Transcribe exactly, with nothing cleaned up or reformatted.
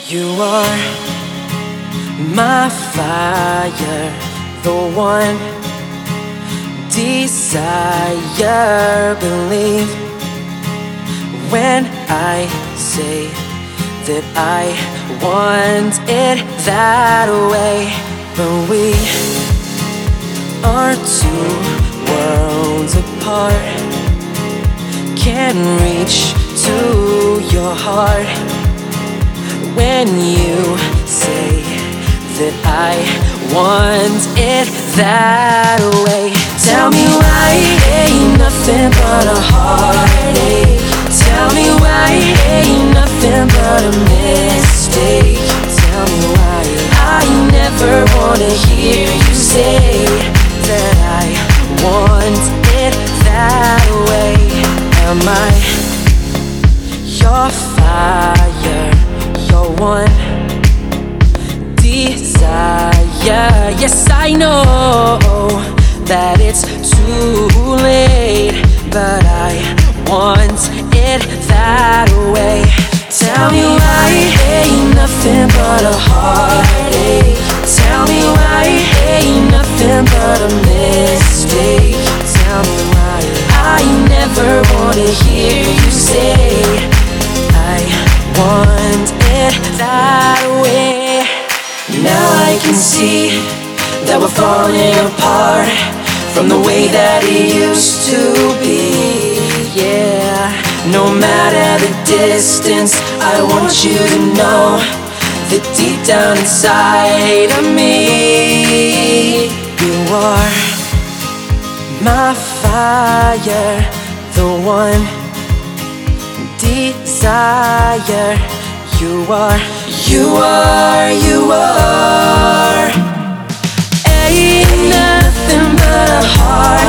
You are my fire, the one desire. Believe when I say that I want it that way. But we are two worlds apart, can't reach to your heart. When you say that I want it that way, tell me why ain't nothing but a heartache. Tell me why ain't nothing but a mistake. Tell me why I never wanna hear you say that I want it that way. Am I your fire, your one desire? Yes, I know that it's too late, but I want it that way. Tell me why ain't nothing but a heartache. Tell me why ain't nothing but a mistake. Tell me why I never wanna hear you say I want it that way. Now I can see that we're falling apart from the way that it used to be. Yeah, no matter the distance, I want you to know that deep down inside of me, you are my fire, the one desire. You are, you are, you are. Ain't nothing but a heart.